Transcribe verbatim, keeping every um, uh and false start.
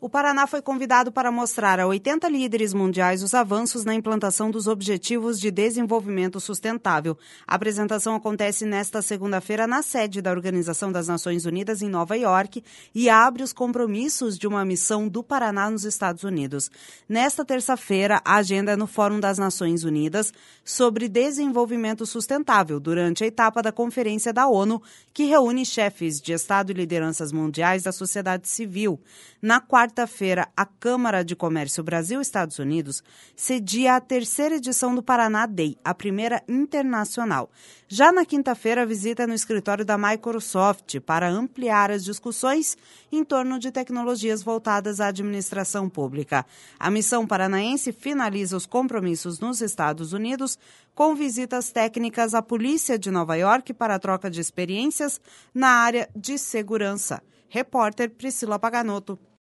O Paraná foi convidado para mostrar a oitenta líderes mundiais os avanços na implantação dos Objetivos de Desenvolvimento Sustentável. A apresentação acontece nesta segunda-feira na sede da Organização das Nações Unidas em Nova York e abre os compromissos de uma missão do Paraná nos Estados Unidos. Nesta terça-feira, a agenda é no Fórum das Nações Unidas sobre Desenvolvimento Sustentável, durante a etapa da Conferência da ONU, que reúne chefes de Estado e lideranças mundiais da sociedade civil. Na quarta-feira, a Câmara de Comércio Brasil-Estados Unidos cedia a terceira edição do Paraná Day, a primeira internacional. Já na quinta-feira, a visita no escritório da Microsoft para ampliar as discussões em torno de tecnologias voltadas à administração pública. A missão paranaense finaliza os compromissos nos Estados Unidos com visitas técnicas à Polícia de Nova York para a troca de experiências na área de segurança. Repórter Priscila Paganotto.